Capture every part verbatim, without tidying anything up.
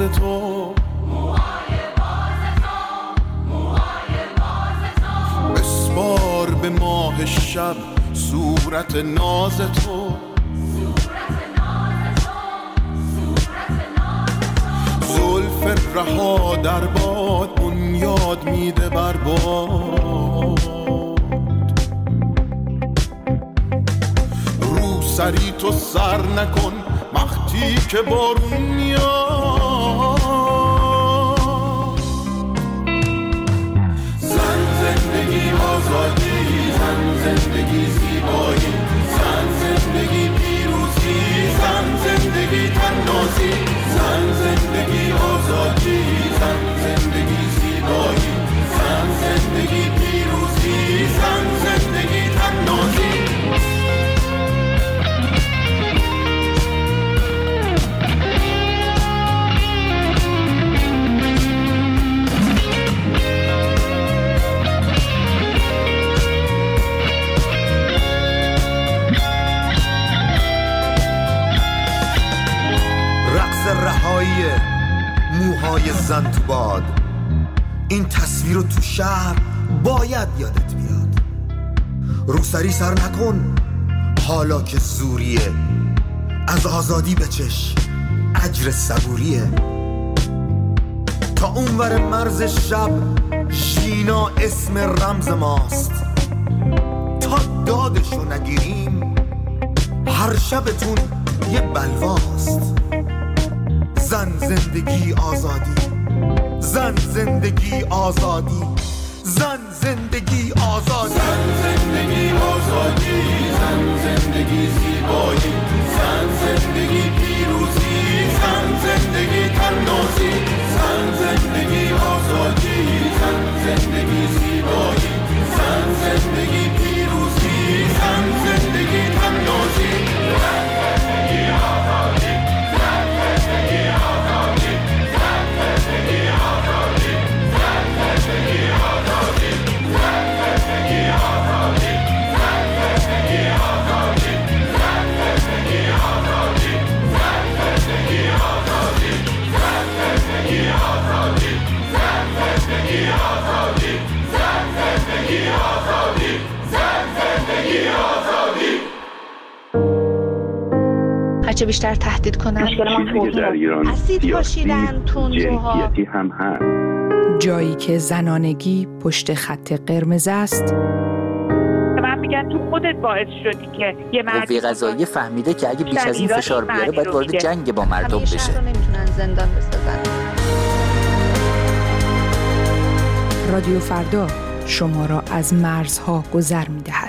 تو، موهای باز تو، موهای باز تو، بسپار به ماه شب صورت ناز تو، صورت ناز تو، صورت ناز تو، زلف رها در باد بنیاد میده بر باد، رو سری تو سر نکن وقتی که بارون میاد، زن زندگی آزادی، زن زندگی زیبایی، زن زندگی پیروزی، زن زندگی تنازی، زن زندگی آزادی، زن زندگی زیبایی، زن زندگی پیروزی، زن زندگی تنازی. رهایی موهای زن تو باد، این تصویر رو تو شهر باید یادت بیاد. روسری سر نکن حالا که زوریه، از آزادی بچش اجر صبوریه. تا اونور مرز شب ژینا اسم رمز ماست، تا دادشو نگیریم هر شبتون یه بلواست. زن زندگی آزادی، زن زندگی آزادی، زن زندگی آزادی، زن زندگی آزادی، زن زندگی زیبایی، زن زندگی پیروزی، زن زندگی تنازی، زن زندگی آزادی، زن زندگی زیبایی، زن زندگی پیروزی، زن زندگی تنازی، زن زندگی آزادی. هرچه بیشتر تهدید کنن اسید پاشیدن تندروها، هم هست. جایی که زنانگی پشت خط قرمز است. من میگن تو خودت باعث شدی که یه مردی قوه قضاییه فهمیده که اگه بیش از این فشار بیاره باید وارد جنگ با مردم بشه. همیشه نمیتونن زندان بسازن. رادیو فردا شما را از مرزها گذر می‌دهد.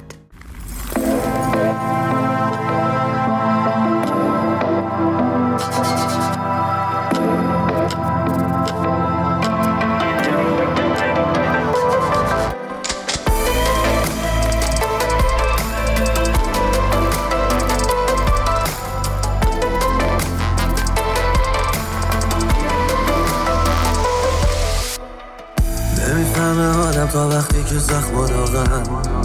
تا وقتی که زخم داغم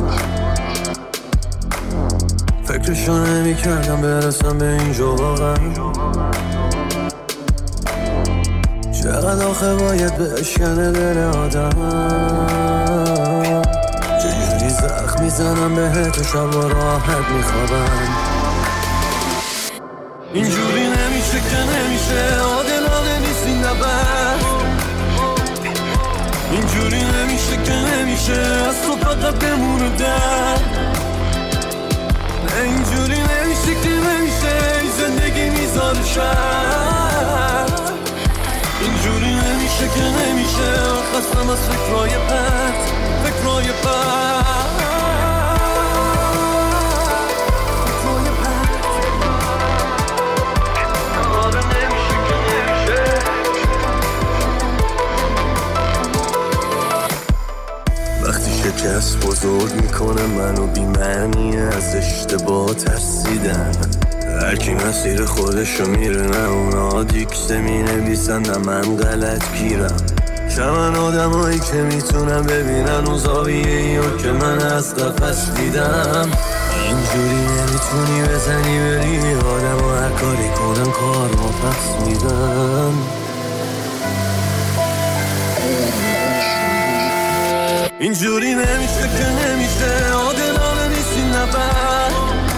فکرشو نمی کردم برسم به اینجا واقعا. چقدر آخه باید بشکنه دل آدم، چجوری زخم میزنم بهت و شب و راحت میخوابم. اینجوری نمیشه که نمیشه، عادلانه نیست این نبرد. اینجوری نمیشه که نمیشه، از تو فقط بمونه در. نه اینجوری نمیشه که نمیشه، این زندگی میذاره شد. اینجوری نمیشه که نمیشه، خستم از فکرهای پرت، فکرهای پرت. شکست بزرگ میکنه منو بی معنی، از اشتباه ترسیدن. هرکی مسیر خودشو میره، نه اونا دیکته می نویسن نه من غلط گیرم. چمن آدم هایی که میتونم ببینن اون زاویه ایو که من از قفس دیدم. اینجوری نمیتونی بزنی بری آدم و هر کاری کنن کار ما پس میدن. اینجوری نمیشه که نمیشه، عادلانه نیست این نفر.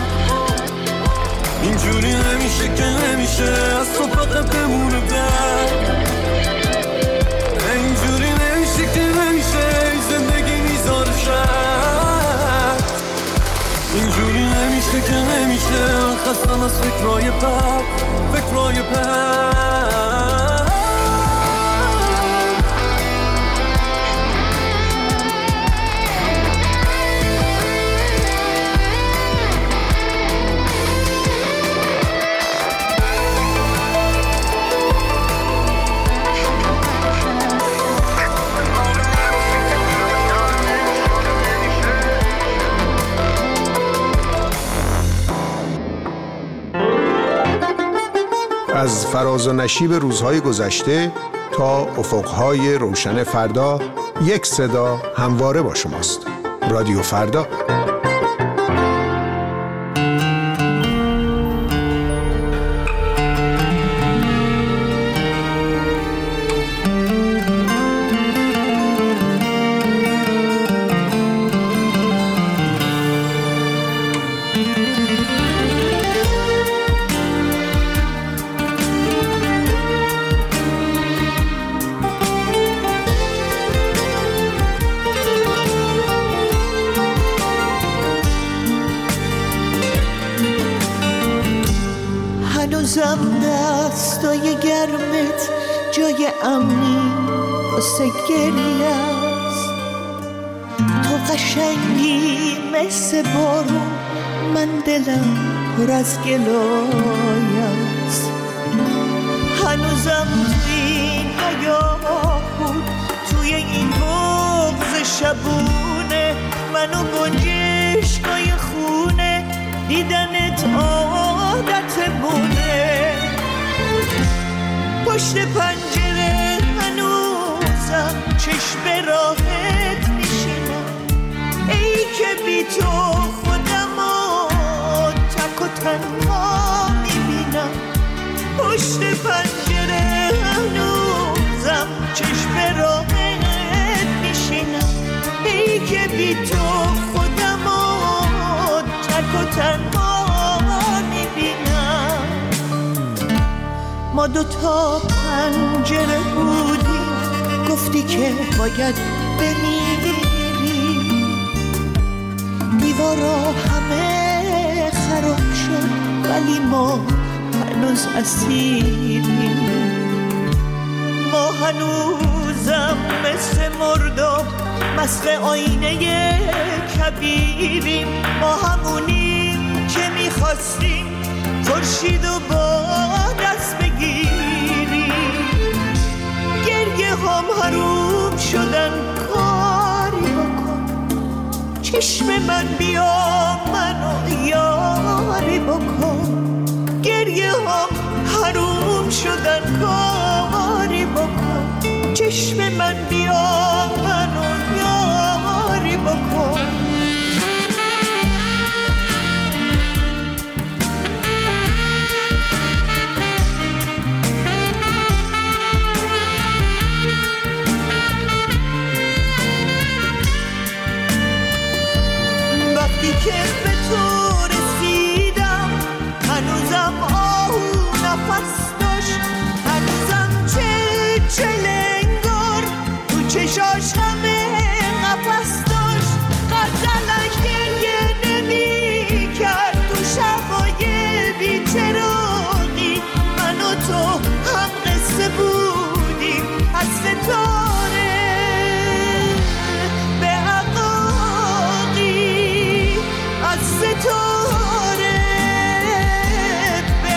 اینجوری نمیشه که نمیشه، از تو فقط بمونه بر. اینجوری نمیشه که نمیشه، زندگی میذاره شد. اینجوری نمیشه که نمیشه، خستم از فکرهای بد، فکرهای بد. از فراز و نشیب روزهای گذشته تا افقهای روشن فردا، یک صدا همواره با شماست. رادیو فردا. هنوزم دستای گرمت جای امنی واسه گریه است. تو قشنگی مثل بارون، من دلم پر از گلای است. هنوزم توی این حیاه بود، توی این بغض شبونه، منو گنجشگاه خونه، دیدنت عادت مونه. پشت پنجره هنوزم چشم راحت میشینم، ای که بی تو خودمو تک و تنها میبینم. پشت پنجره هنوزم چشم راحت میشینم، ای که بی تو خودمو تک و تنها میبینم. ما دوتا پنجره بودیم، گفتی که باید بمیری. دیوارا همه خراب شد، ولی ما هنوز اسیریم. ما هنوزم مثل مرداب، مست آینه کبیریم. ما همونیم که میخواستیم خورشید و با دست بگیریم. گریه هم حروم شدن، کاری بکن چشم من، بیا منو یاری بکن. گریه هم حروم شدن، کاری بکن چشم من، بیا منو یاری بکن. وقتی که به تو رسیدم، هنوزم آهو نفس داشت، هنوزم چه چلنگار تو چشاش همه نفس داشت. غزلش گریه نمی کرد تو شبای بی‌چراغی، من و تو هم قصه بودیم از ستاره به عقاقی، از ستاره به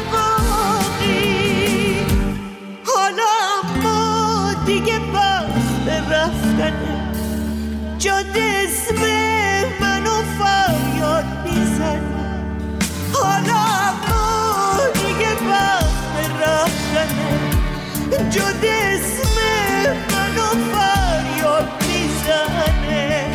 عقاقی. حالا ما دیگه وقت رفتنه، جاده اسم منو فریاد میزنه. حالا ما دیگه وقت رفتنه، جاده اسم منو فریاد میزنه.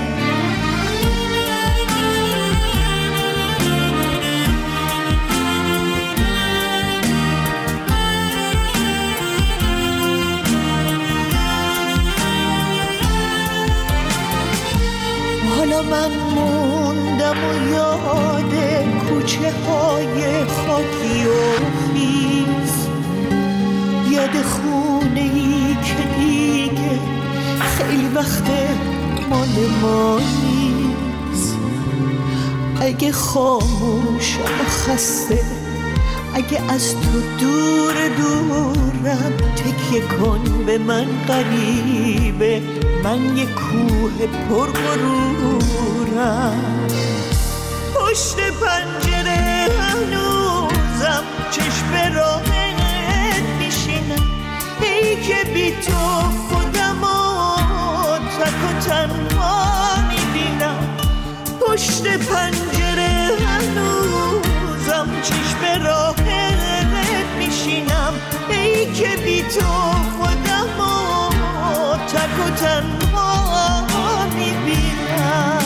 حالا من موندم و یاد کوچه های خاکی و خیز، یاد خونه ای که دیگه خیلی وقت مال ما نیست. اگه خاموشم و خسته، اگه از تو دور دورم، تکیه کن به من غریبه، من یه کوه پر غرورم. پشت پنجره هنوزم چشم راهت میشینم، ای که بی تو خودمو تک و تنها میبینم. پشت پنجره هنوزم چشم راهت میشینم، ای که بی تو خودمو تک و تنها میبینم.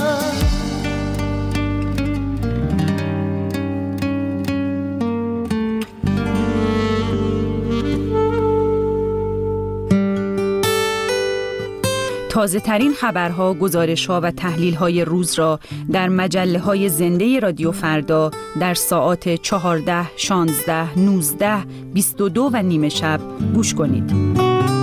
تازه ترین خبرها، گزارش‌ها و تحلیل‌های روز را در مجله‌های زنده رادیو فردا در ساعات چهارده، شانزده، نوزده، بیست و دو و نیمه شب گوش کنید.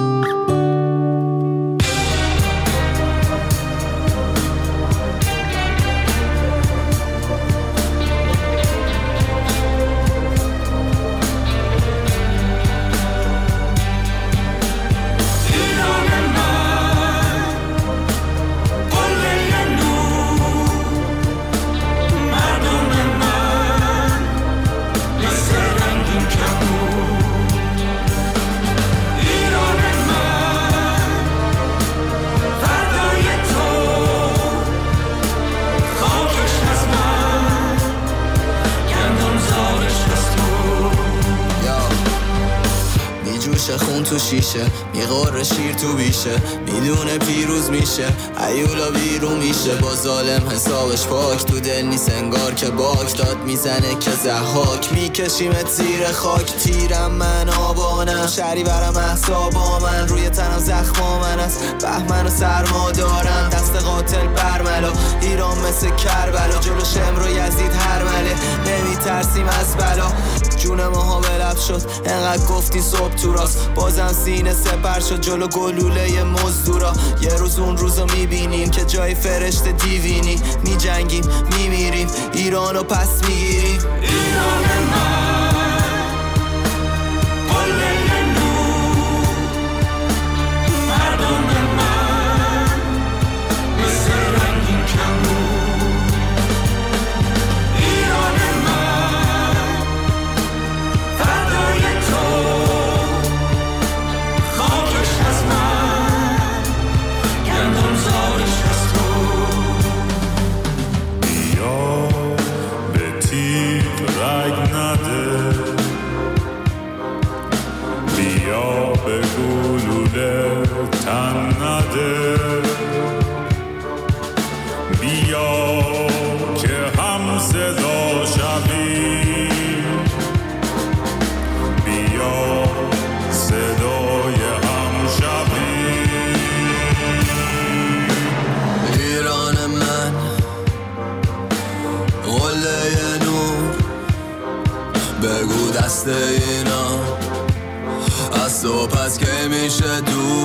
خون تو شیشه، میغور شیر تو بیشه، میدونه پیروز میشه، ایولا بیرون میشه. با ظالم حسابش پاک، تو دل نیست انگار که باک داد میزنه که زحاک. میکشیمت زیر خاک، تیرم من آبانم، شری برم احسابا من، روی تنم زخما من است، بهمن و سرما دارم، دست قاتل برملا، ایران مثل کربلا، جلو شمر و یزید هر مله، نمیترسیم از بلا. جون ماها به لب شد، انقدر گفتی صبح تو راست، بازم سینه سپر شد جلو گلوله مزدورا. یه روز اون روزو میبینیم که جای فرشته دیوینی، میجنگیم میمیریم، ایرانو پس میگیریم. ایران من قله نور، مردم من مثل رنگین کمون. ایران من فردای تو، خاکش از من، گندم زارش از تو. بیا به تیغ رگ نده، بیا به گلوله تن نده، بیا که هم صدا شویم، بیا صدای هم شویم. ایران من قله نور، بگو دست اینا از تو پس که میشه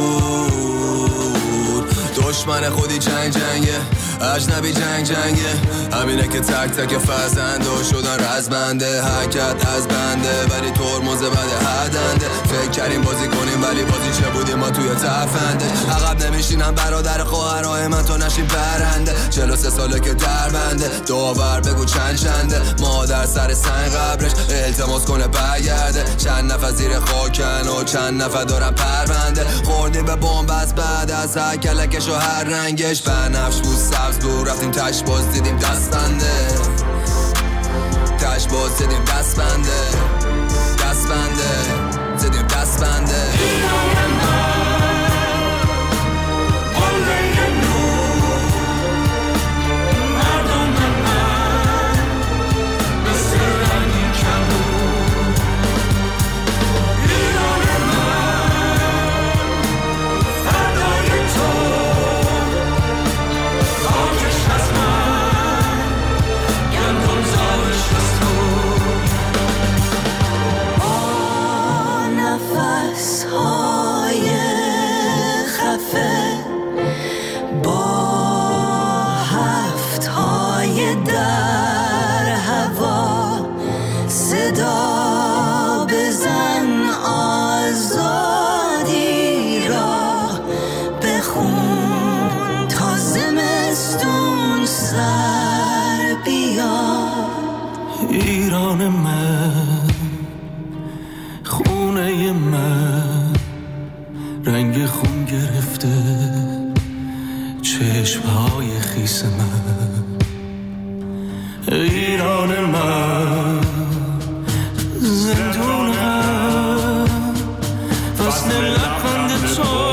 دور. دشمن خودی جنگ جنگه، اجنبی جنگ جنگه، همینه که تک تک فرزنده شدن رزمنده، حرکت از بنده ولی ترمز بده هدنده. فکر کردیم بازی کنیم ولی بازی چه بودیم ما توی تفنده. عقب نمیشینم برادر خواهرای من تو نشین پرنده، چهل و سه ساله که در بنده، داور بگو چند چنده. مادر سر سنگ قبرش التماس کنه برگرده، چند نفر زیر خاکن و چند نفر دارن پرونده. خوردیم به بمب از بعد از هر کلکش و هر رنگش، بنفش بود سبز بود، رفتیم تش باز دیدیم دست بنده، تش باز دیدیم دست بنده، دست بنده دیدیم دست بنده. ایران من قله نور، مردم من مثل رنگین کمون. ایران من فردای تو، خاکش ایران من، خونه من رنگ خون گرفته، چشمهای خیس من. ایران من زندونم، فصل لبخند تو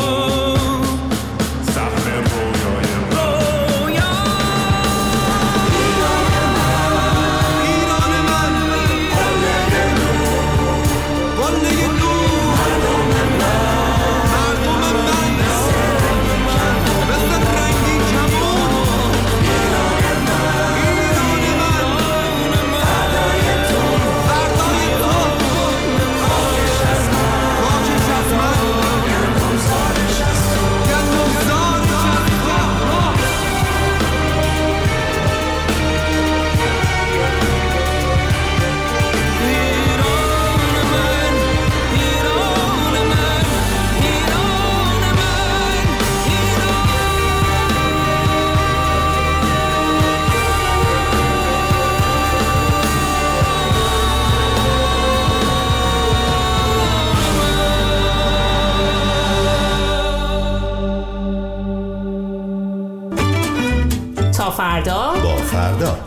فردا با فردا.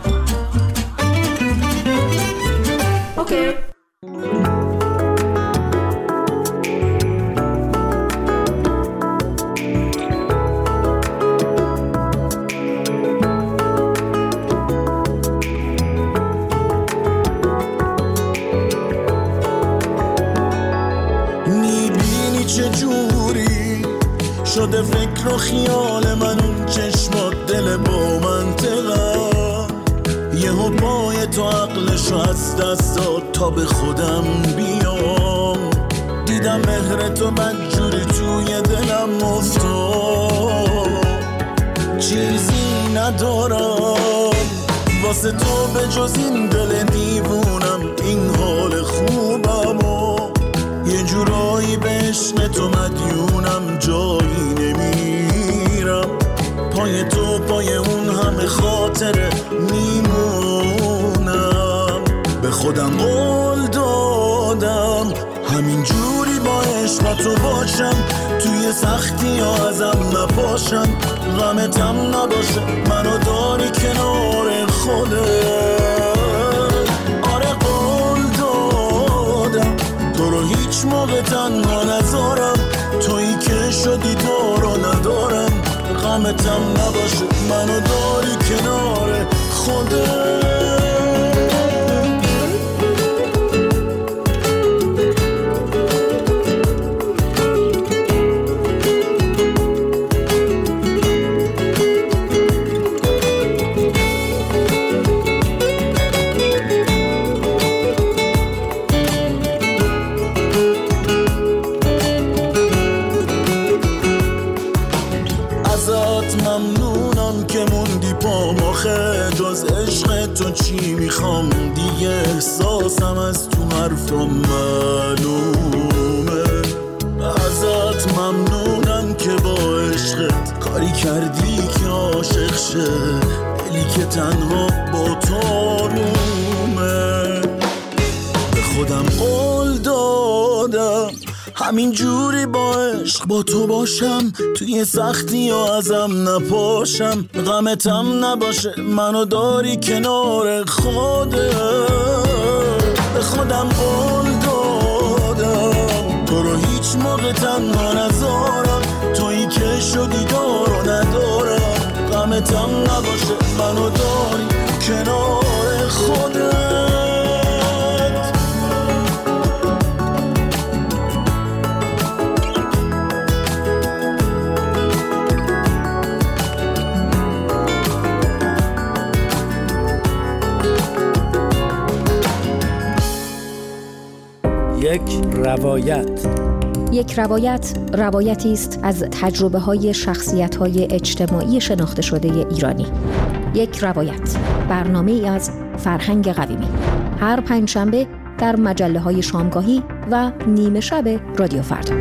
اوکی. میبینی چه جوری شده فکر و خیال من، اون چشمات دل با منطقه، یهو پای تو عقلشو از دست داد تا به خودم بیام. دیدم مهر تو بدجوری توی دلم افتاد، چیزی ندارم واسه تو به جز این دل دیوونم، این حال خوبم و یه جورایی به عشق تو مدیونم، جایی نمیرم پای تو، پای اون همه خاطره میمونم. به خودم قول دادم همین جوری با عشق تو باشم، توی سختی ها ازم نپاشم، غمتم نباشه منو داری کنار خودت. آره قول دادم تو رو هیچ موقع تنها نذارم، تویی که شدی تو رو ندارم، غمتم نباشه منو داری کنار خودت. جز عشق تو چی میخوام دیگه، احساسم از تو حرفم معلومه. ازت ممنونم که با عشقت کاری کردی که عاشق شه، دلی که تنها با تو آرومه. به خودم قول دادم همین جوری با عشق با تو باشم، توی سختی ها ازم نپاشم، غمتم نباشه منو داری کنار خودت. به خودم قول دادم تو رو هیچ موقع تنها نذارم، تویی که شدی دارو ندارم، غمتم نباشه منو داری کنار خودت. یک روایت. یک روایت روایتی است از تجربه های شخصیت های اجتماعی شناخته شده ایرانی. یک روایت، برنامه ای از فرهنگ قویمی، هر پنجشنبه در مجله های شامگاهی و نیمه شب رادیو فردا.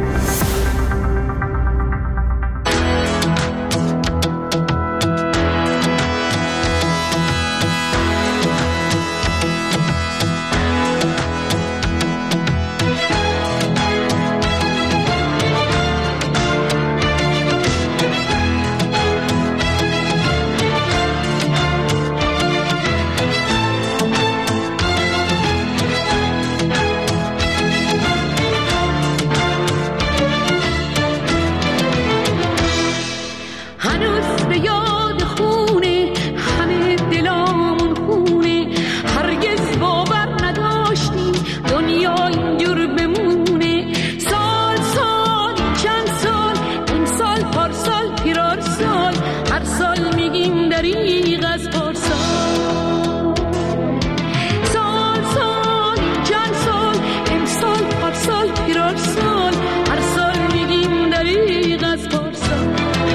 دریغ از پارسال. سال سال این چند سال، امسال پارسال پیرار سال، هر سال میگیم دریغ از پارسال.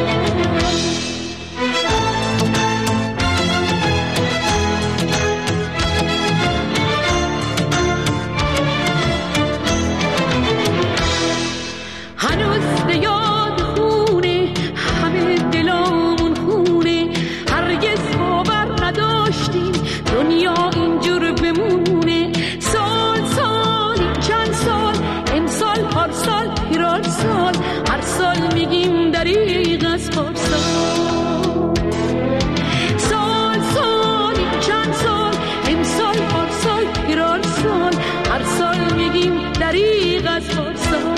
هنوز به یاد خونه همه دلامون خونه، هرگز باور نداشتیم دنیا اینجور بمونه. سال سال این چند سال، امسال پارسال پیرار سال، هر سال میگیم دریغ از پارسال. سال سال این چند سال، امسال پارسال پیرار سال، هر سال میگیم دریغ از پارسال.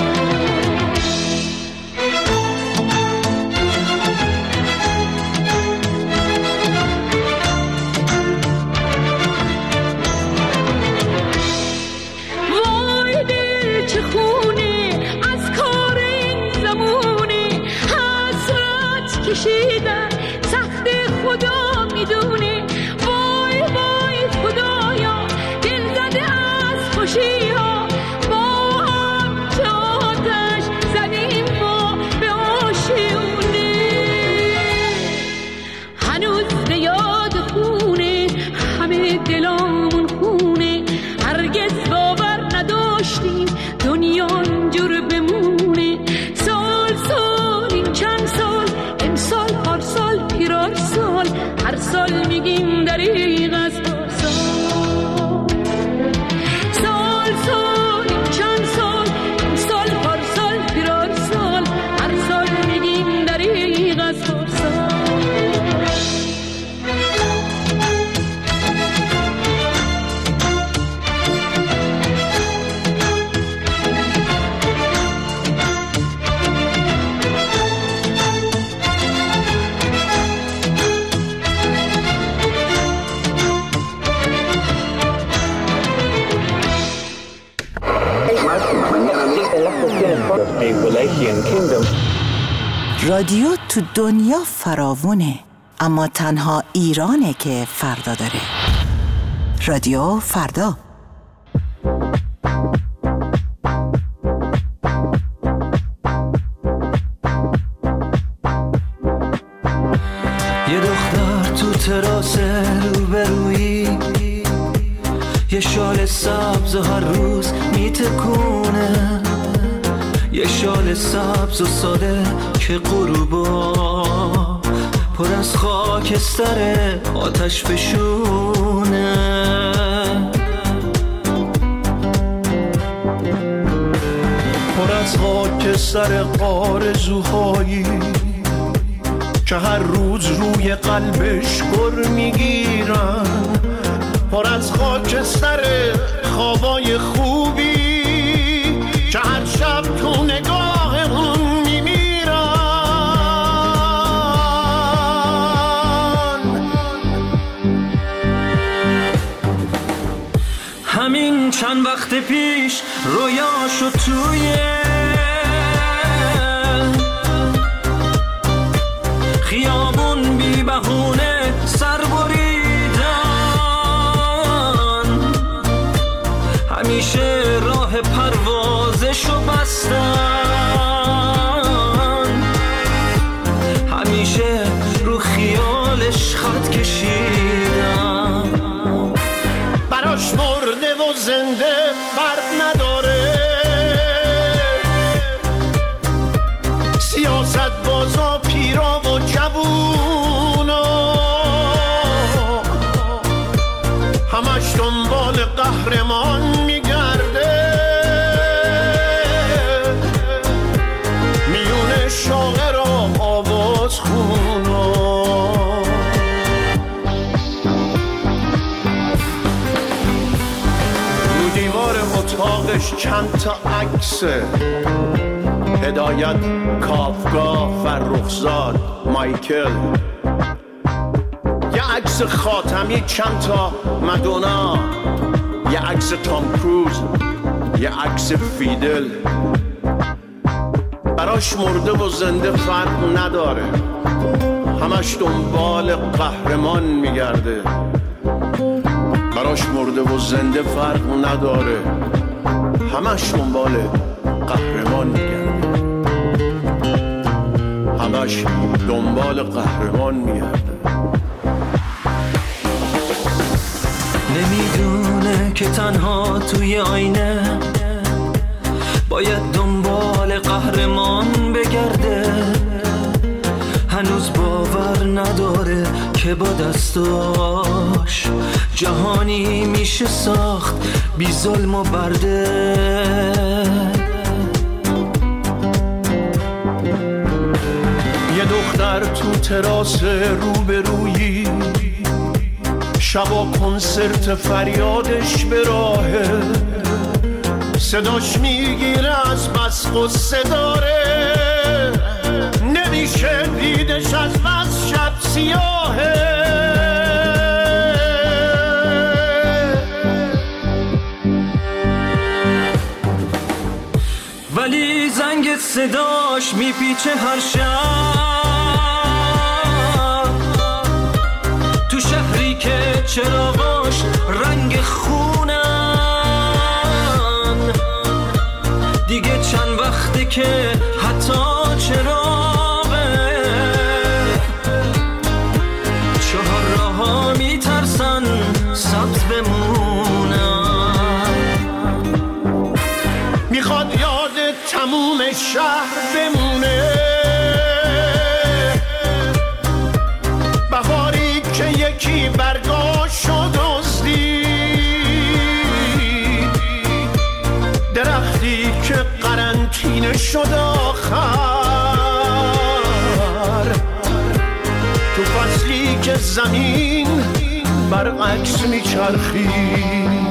کشیدن سخت خدا میدونه، وای وای خدایا دل زده از خوشی ها، با هم چه آتش زدیم ما به آشیونه. هنوز به یاد خونه همه دلامون خونه، هرگز باور نداشتیم دنیا اینجور بمونه. سال سال این چند سال، امسال پارسال پیرار سال، هر سال میگیم دریغ از پارسال. سال سال این چند سال، امسال پارسال پیرار سال، هر سال میگیم دریغ از پارسال. رادیو تو دنیا فراوونه، اما تنها ایرانه که فردا داره. رادیو فردا. یه دختر تو تراس روبرویی، یه شال سبز و هر روز میتکونه، یه شال سبز و ساده که غروبا پر از خاکستر آتش فشونه. پر از خاکستر آرزوهایی که هر روز روی قلبش گر میگیرن، پر از خاکستر خوابای خوبی که هر شب تو نگاه اون میمیرن. همین چند وقت پیش رویاشو توی خیابون بی بهونه سر بریدن، همیشه راه پروازشو بستن، همیشه رو خیالش خط کشیدن. براش مرده و زنده فرق نداره، سیاست بازا پیرا و جوونا همش دنبال قهرمان میگرده، میونه شاعر و آواز خونا. رو دیوار اتاقش چند تا عکسه، هدایت، کافکا، فرخزاد، مایکل، یه عکس خاتمی، چند تا مدونا، یه عکس تام کروز، یه عکس فیدل. براش مرده و زنده فرق نداره، همش دنبال قهرمان میگرده. براش مرده و زنده فرق نداره، همش دنبال قهرمان میگرده. همش دنبال قهرمان میگرده. نمیدونه که تنها توی آینه باید دنبال قهرمان بگرده. هنوز باور نداره که با دستاش جهانی میشه ساخت بی ظلم و برده. یه دختر تو تراس روبرویی، شبا کنسرت فریادش به راهه، صداش میگیره از بس قصه داره، نمیشه دیدش از بس شب سیاهه. ولی زنگ صداش میپیچه هر شب تو شهری که چراغاش رنگ خونن. دیگه چند وقته که حتی چراغه چهار راه‌ها میترسن سبز بمونن. میخواد یاد تموم شهر بمونه، بهاری که یکی برگاشو دزدید، درختی که قرنطینه شد آخر، تو فصلی که زمین برعکس میچرخید.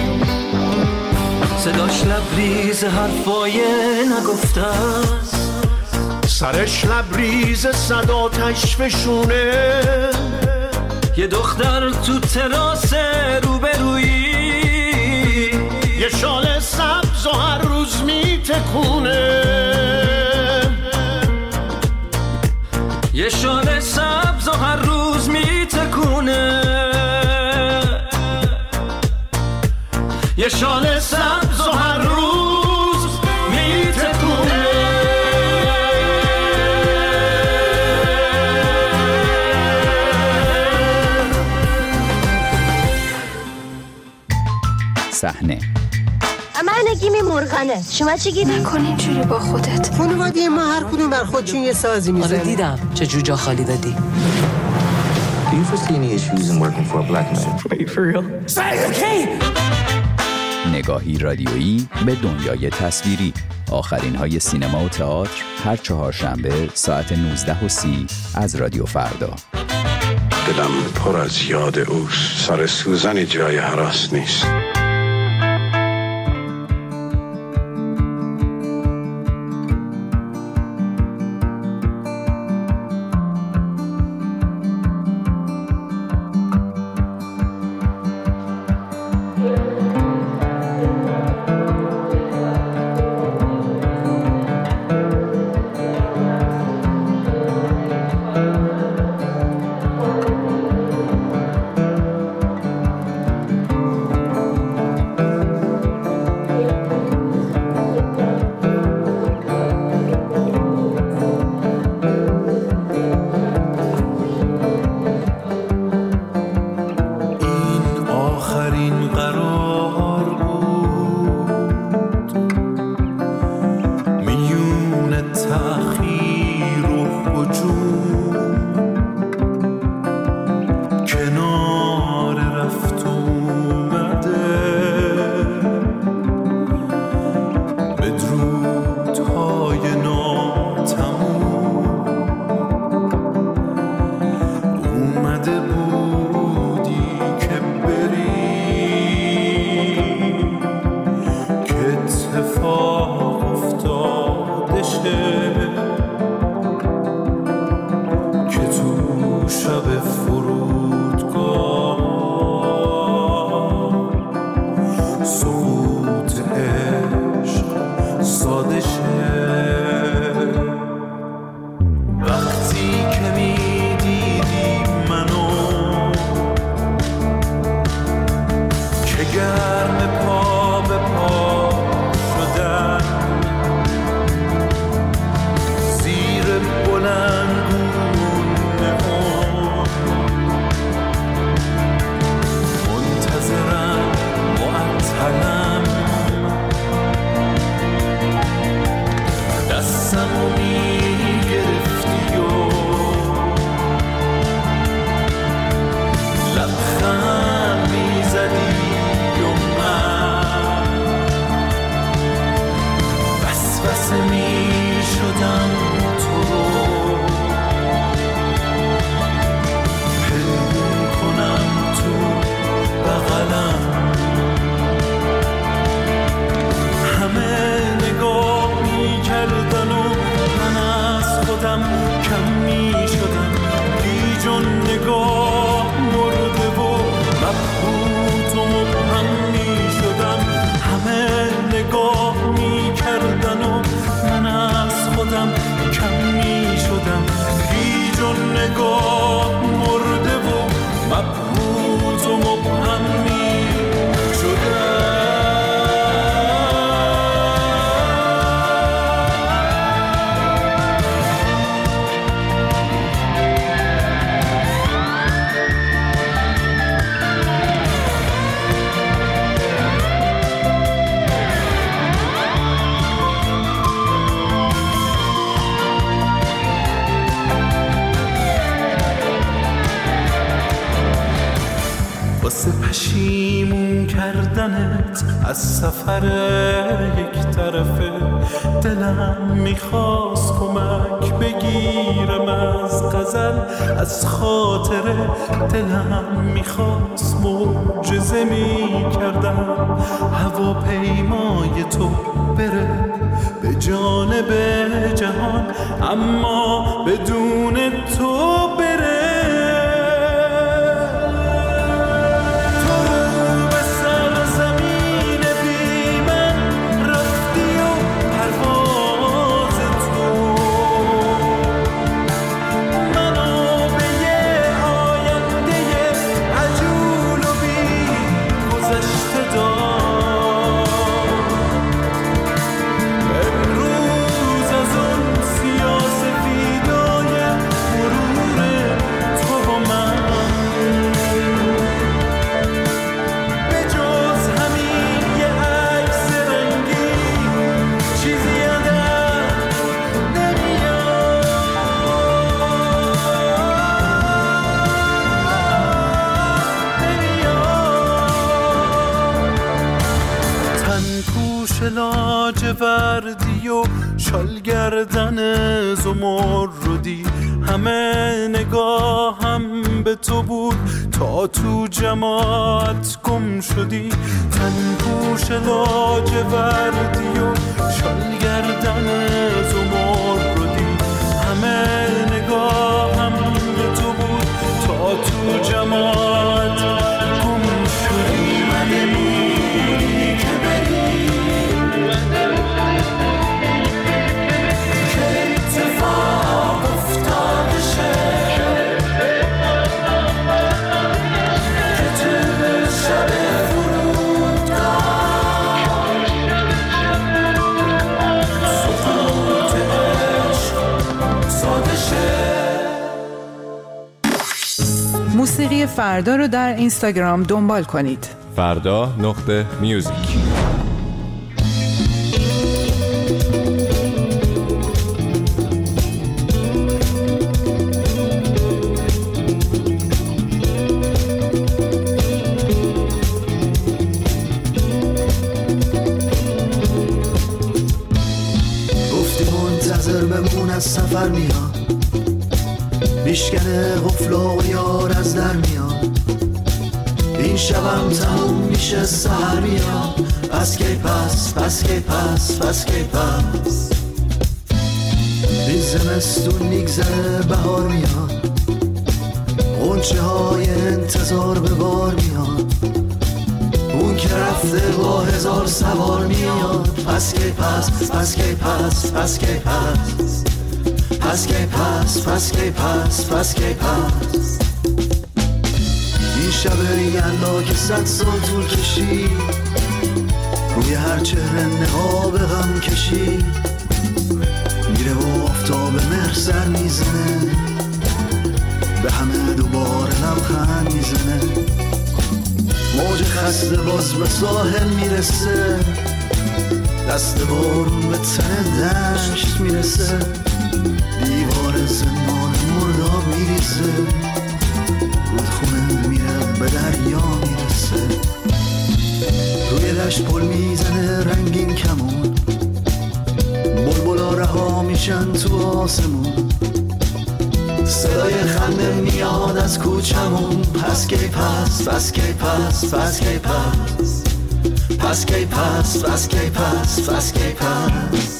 صداش لبریز حرفای نگفته است، سرش لبریز صداتش فشونه. یه دختر تو تراس روبرویی، یه شال سبز و هر روز میتکونه. یه شال سبز و هر روز میتکونه. یه شال سبز و هر روز میتکونه. صحنه من نگیمی مرغنه، شما چی گید؟ نکن اینجوری با خودت. خانواده ما هر کدوم بر خودشون یه سازی میزنه. آره دیدم چه جو جا خالی دادی. Do you foresee any issues in working for a black man? Are you for real? Say okay. نگاهی رادیویی به دنیای تصویری. آخرین های سینما و تئاتر هر چهارشنبه ساعت نوزده و سی از رادیو فردا. دلم پر از یاد اوست، سر سوزن جای هراس نیست. واسه پشیمون کردنت از سفر یک طرفه. دلم میخواست کمک بگیرم از غزل، از خاطره. دلم میخواست معجزه میکردم هواپیمای تو بره به جانب جهان، اما بدون تو بره. لاجوردی و شال گردن زمردی، همه نگاهم به تو بود تا تو جماعت گم شدی. تن پوش لاجوردی و شال گردن زمردی، همه نگاهم به تو بود تا تو جماعت گم شدی. نمی‌بودی که بری موسیقی فردا رو در اینستاگرام دنبال کنید. فردا نقطه میوزیک. گفتی منتظر بمون از سفر میاد، میشکنه غفلا و یار از در میاد. این شبم تموم میشه سحر میاد. پس کی پس پس کی پس پس کی پس این زمستون میگذره بهار میاد. غنچه های انتظار به بار میاد. اون که رفته با هزار سوار میاد. پس کی پس پس کی پس پس کی پس پس کی پس پس کی پس پس کی پس این شب یلا که صد سال طول کشید، روی هر چهره نقاب غم کشید. میره و آفتاب مهر سر میزنه، به همه دوباره لبخند میزنه. موج خسته باز به ساحل میرسه، دست بارون به تن دشت میرسه. دیوار زمان مرداب میریزه، رودخونه میره به دریا میرسه. روی دشت پل میزنه رنگین کمون، بلبلا رها میشن تو آسمون. صدای خنده میاد از کوچمون. پس کی پس پس کی پس پس کی پس پس کی پس پس کی پس پس کی پس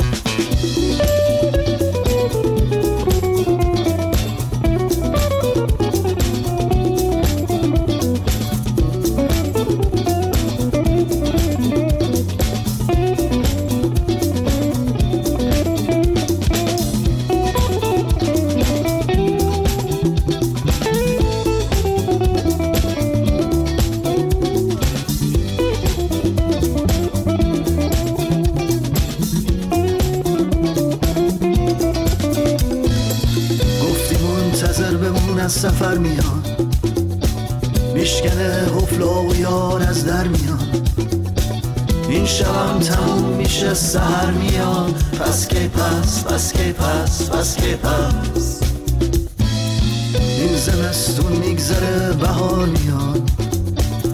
سفر میاد، میشکنه غفلا و یار از در میاد. این شبم تموم میشه سحر میاد. پس کی پس پس کی پس پس کی پس این زمستون میگذره بهار میاد.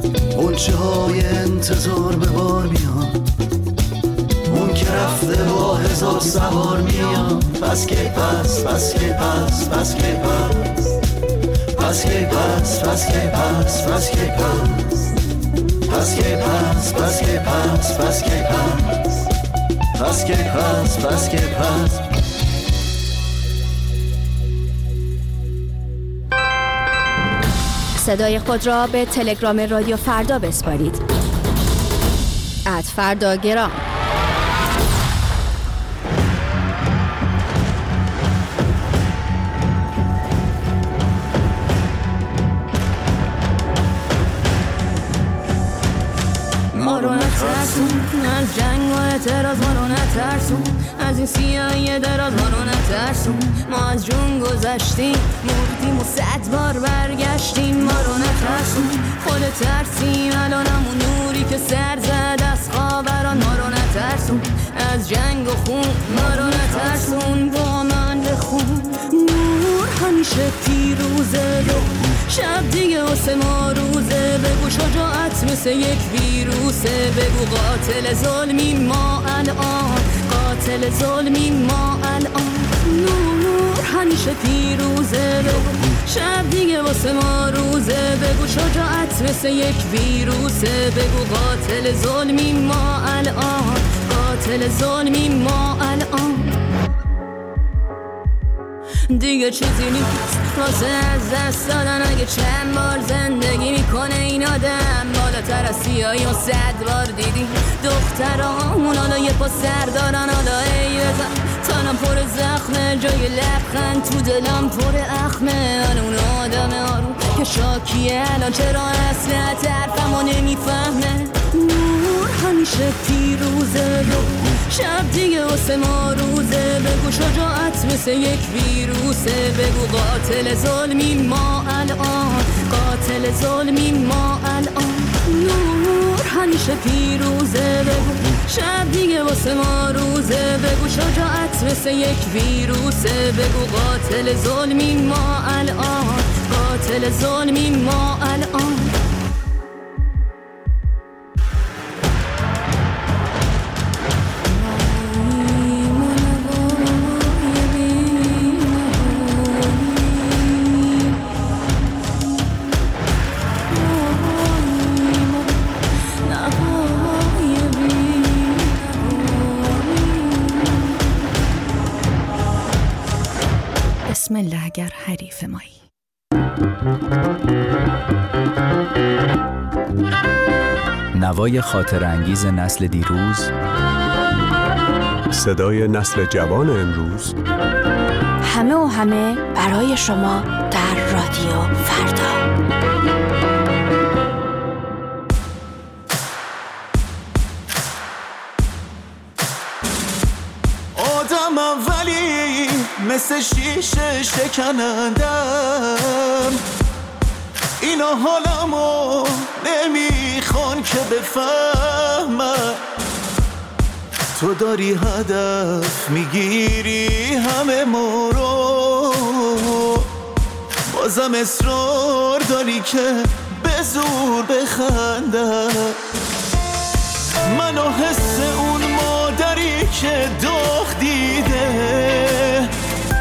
کوچه های انتظار به بار میان، اون که رفته با هزار سوار میان. پس کی پس پس کی پس پس کی پس پس کی پس پس کی پس پس کی پس پس کی پس پس کی پس پس کی پس پس کی پس پس کی پس. صدای خود را به تلگرام رادیو فردا بسپارید. ات فرداگرام. ما رو نترسون از جنگ و اعتراض، ما رو نترسون از این سیاهی دراز، ما رو نترسون. ما از جون گذشتیم، مردیم و صد بار برگشتیم. ما رو نترسون، خود ترسیم الان همون نوری که سر زد از خاوران. ما رو نترسون از جنگ و خون، ما رو نترسون با من بخون. نور همیشه پیروزه، شب دیگه واسه ما روزه. بگو شجاعت مثل یک ویروسه، بگو قاتل ظلمی ما الان، قاتل ظلمی ما الان. نور همیشه پیروزه، بگو شب دیگه واسه ما روزه. بگو شجاعت مثل یک ویروسه، بگو قاتل ظلمی ما الان، قاتل ظلمی ما الان. دیگه چیزی نیست واسه از دست دادن، اگه چند بار زندگی میکنه این آدم. بالاتر از سیاهی و صد بار دیدی دخترامون حالا یه پا سر دارن. حالا ای بزن تنم پر زخمه، جای لبخند تو دلم پر اخمه. من اون آدم آروم که شاکیه الان چرا اصلا طرفمو نمیفهمه. نور همیشه پیروزه، شب دیگه واسه ما روزه. بگو شجاعت مثل یک ویروسه، بگو قاتل ظلمی ما الان، قاتل ظلمی ما الان. نور همیشه پیروزه، بگو شب دیگه واسه ما روزه. بگو شجاعت مثل یک ویروسه، بگو قاتل ظلمی ما الان، قاتل ظلمی ما الان. بسم الله اگر حریف مایی. نوای خاطر انگیز نسل دیروز، صدای نسل جوان امروز. همه و همه برای شما در رادیو فردا. آدم اولی مثل شیشه شکنندم، اینا حالمو نمیخوان که بفهمم. تو داری هدف میگیری همه ما رو، بازم اصرار داری که به زور بخندم. منو حس اون مادری که داغ دیده،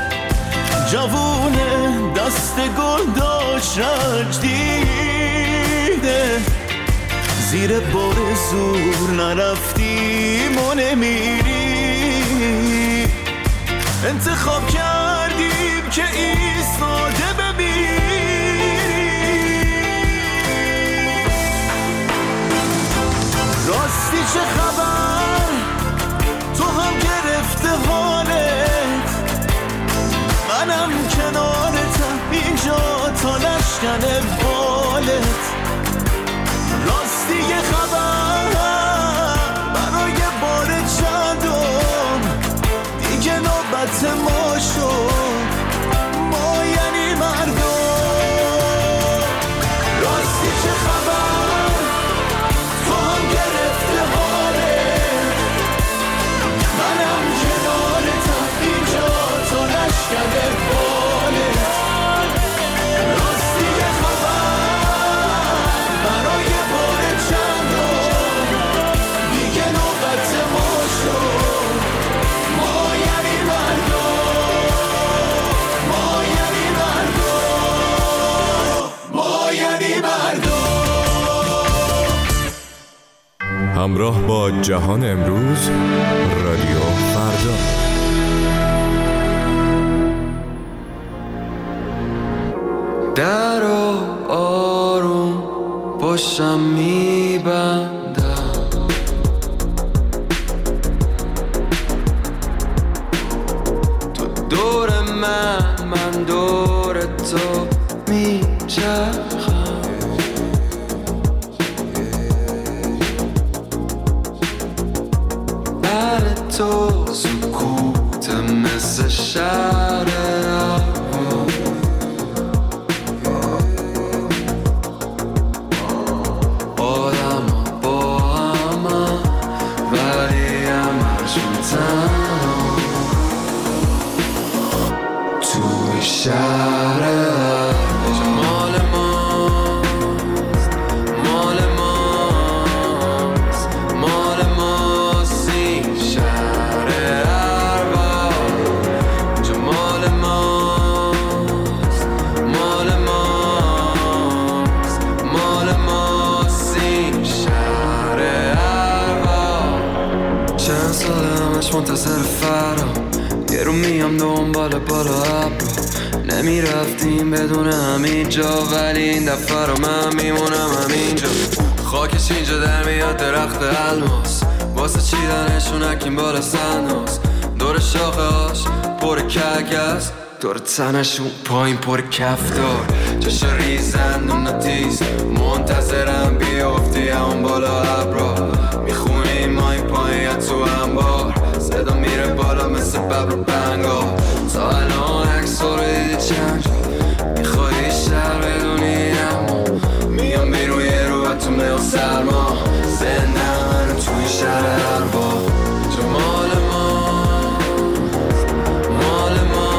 جوونه دست گل داشت رنج دیده. زیر بار زور نرفتیم و نمیری، انتخاب کردیم که ایستاده بمیری. راستی چه خبر؟ تو هم گرفته حالت، منم کنارتم اینجا تا نشکن بالت. راستی یه خبر برای بار چندم، دیگه نوبت ما شد، ما یعنی مردم. راستی چه خبر؟ تو هم گرفته حالت، منم کنارتم اینجا تا نشکن بالت. راستی یه خبر همراه با جهان امروز، رادیو فردا. در آروم باشم میبندم، تو دور من، من دور تو میچرخم. بر تو سکوت مثل شهر شهر مال ماست، مال ماست، مال ماست این شهر ارباب. مال ماست، مال ماست، مال ماست این شهر ارباب. چند سال همش منتظر فرام، یه رو میام دنبال بالا ابرو. نمی رفتیم بدون همین جا، ولی این دفعه رو من میمونم همینجا. خاکش اینجا در میاد درخت الماس، واسه چیدنشون اکیم بالا سنداز. دور شاخه هاش پر کک است، دور تنشون پایین پر کفتار. چشا ریزن اون تیز، منتظرم بیافتی همون بالا ابرا. میخونیم ما این پایین تو انبار، صدا میره بالا مثل ببر و بنگار. تا الان عکس رو دیدی چند جا، میخوای شهر بدونی اما میام بیرون یه رو تو میل سرما. زنده من توی شهر ارباب. تو مال ماست، مال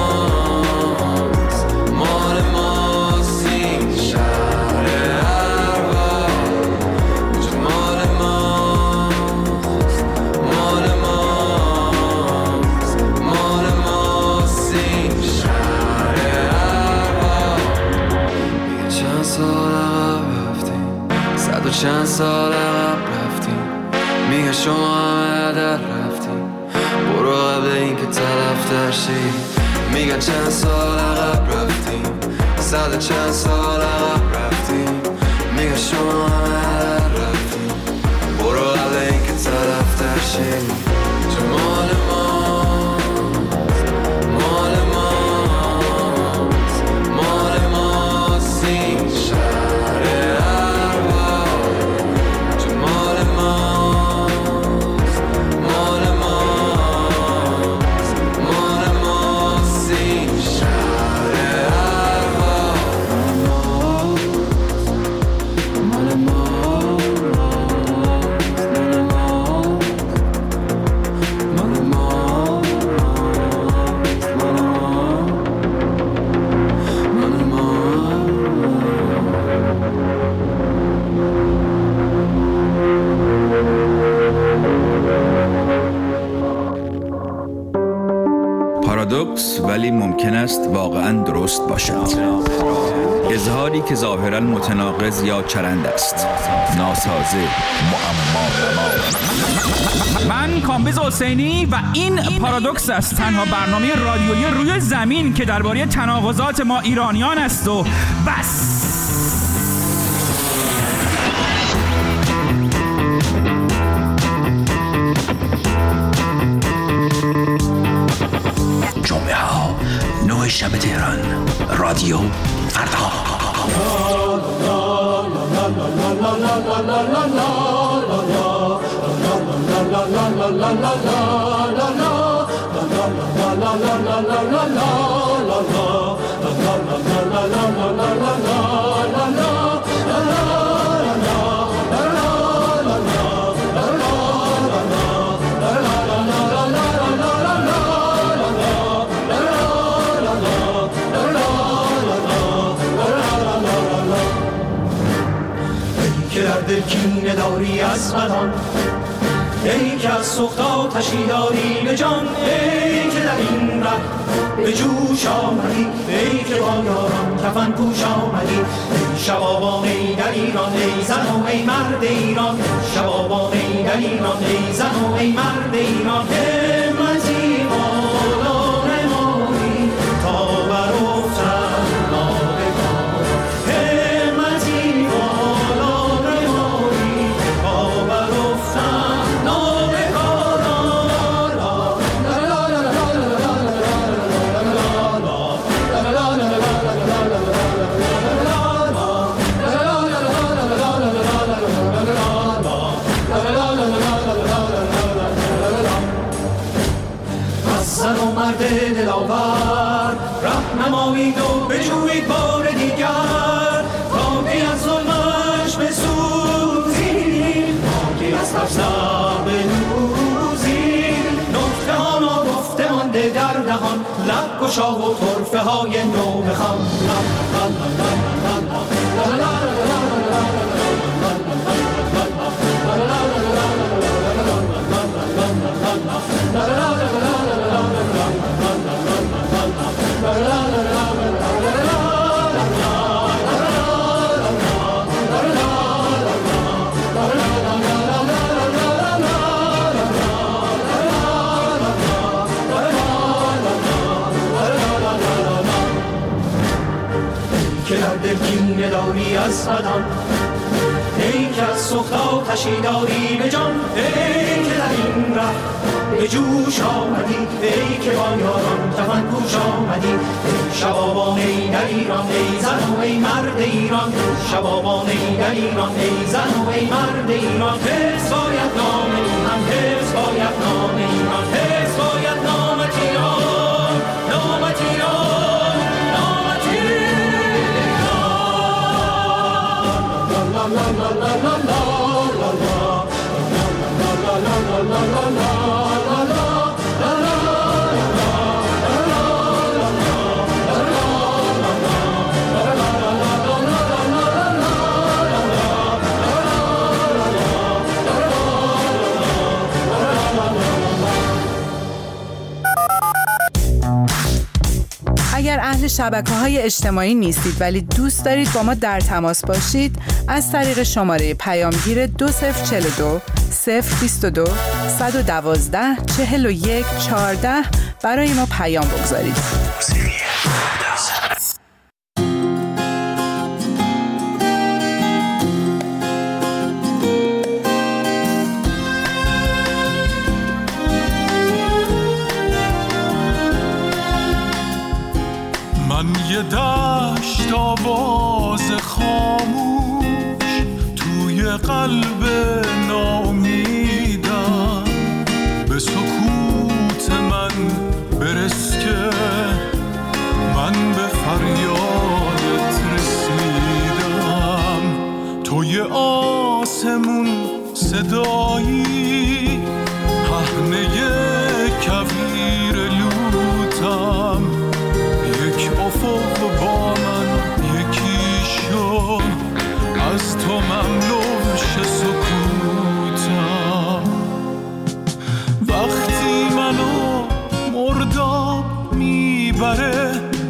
ماست، مال ماست این شهر ارباب. تو مال ماست، مال ماست، مال ماست این شهر ارباب. میگه چند سال عقب رفتیم، صد و چند سال عقب رفتیم. میگه شما همه در رفتیم، برو قبل این که تلف درشی. میگه چند سال عقب رفتیم، صد و چند سال عقب رفتیم. میگه شما همه در رفتیم، برو قبل این که تلف درشی. تو مال ماست، مال ماست، مال ماست این شهر ارباب. تو مال ماست، مال ماست، مال ماست این شهر ارباب. مال ماست، مال ماست، مال پارادوکس ولی ممکن است واقعا درست باشد. اظهاری که ظاهرا متناقض یا چرند است، ناسازه، معما. من کامبیز حسینی و این پارادوکس است، تنها برنامه رادیویی روی زمین که درباره تناقضات ما ایرانیان است و بس. جمعه ها نه شب تهران، رادیو فردا. دل کینه داری از بدان، ای که از سوخت آتشی داری به جان، ای که در این ره به جوش آمدی ای که با یاران کفن پوش آمدی ای شبابان ای در ایران ای زن و ای مرد ایران شبابان ای در ایران ای زن و ای مرد ایران همتی بالا نمایی تا برافتن نابگاه همتی بالا نمایی تا برافتن نابگاه زن و مرد دلاور رهنمایید و بجویید بار دیگر تا که از ظلمش بسوزیم تا که از ترسم بنوزیم نطفه ها ناگفته مانده در دهان لب گشا و طرفه های نو بخوان که در دل کینه داری از بدان ای که از سوخت آتشی داری به جان ای که در این ره به جوش آمدی ای که با یاران کفن پوش آمدی ای شبابان ای در ایران ای زن و ای مرد ایران شبابان ای در ایران ای زن و ای مرد ایران حفظ باید نام ایران حفظ باید نام ایران حفظ باید نامت ایران نامت ایران نامت ایران لا لا لا لا لا لا لا لا اگر اهل شبکه‌های اجتماعی نیستید ولی دوست دارید با ما در تماس باشید از طریق شماره پیامگیر دو صفر چهل و دو صفر بیست و دو صد و دوازده چهل و یک چهارده برای ما پیام بگذارید. من یه دشت آواز خاموش توی قلب ناامیدم به سکوت من برس که من به فریادت رسیدم توی آسمون صدایی پهنه کویر لوتم یک افق با من یکی شد از تو مملوش سکوتم وقتی منو مرداب میبره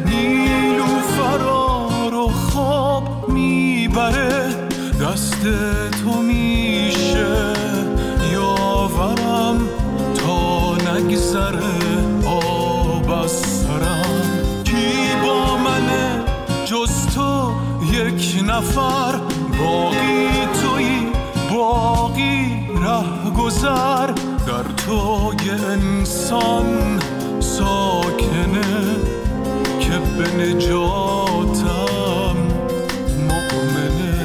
نیلوفرا رو خواب میبره دست تو میشه یاورم تا نگذره آب از سرم جز تو یک نفر باقی تویی باقی ره گذر در تو یه انسان ساکنه که به نجاتم مؤمنه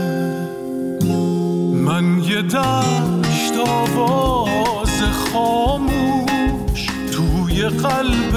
من یه دشت آواز خاموش توی قلب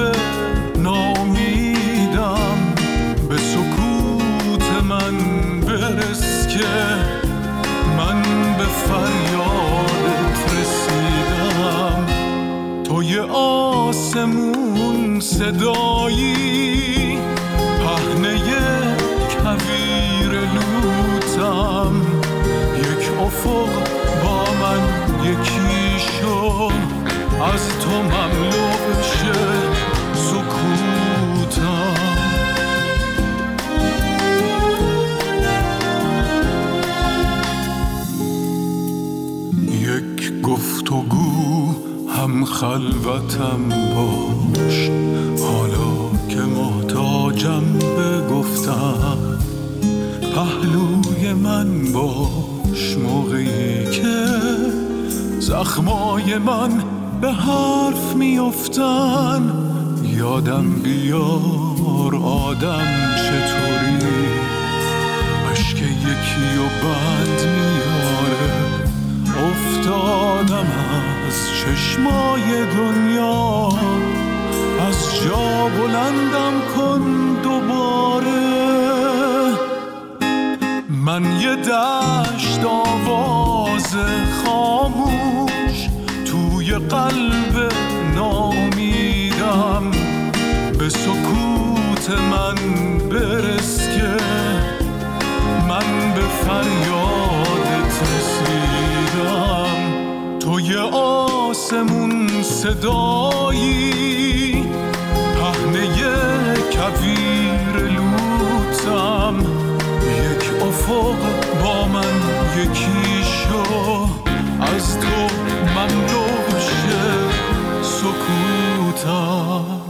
ناامیدم به سکوت من برس که من به فریادت رسیدم توی آسمون صدایی پهنه کویر لوتم یک افق با من یکی شد از تو مملو شه سکوت هم خلوتم باش حالا که محتاجم به گفتم، پهلوی من باش موقعی که زخمای من به حرف میافتن. یادم بیار آدم چطوری اشک یکی و بند میاره. افتادم از چشمای دنیا، از جا بلندم کن دوباره. من یه دشت آواز خاموش توی قلب نامیدم، به سکوت من برس که من به فریادت رسیدم. تو یه آسمون صدایی، پهنه کویر لوتم، یک افق با من یکی شو، از تو مملو شه سکوتم.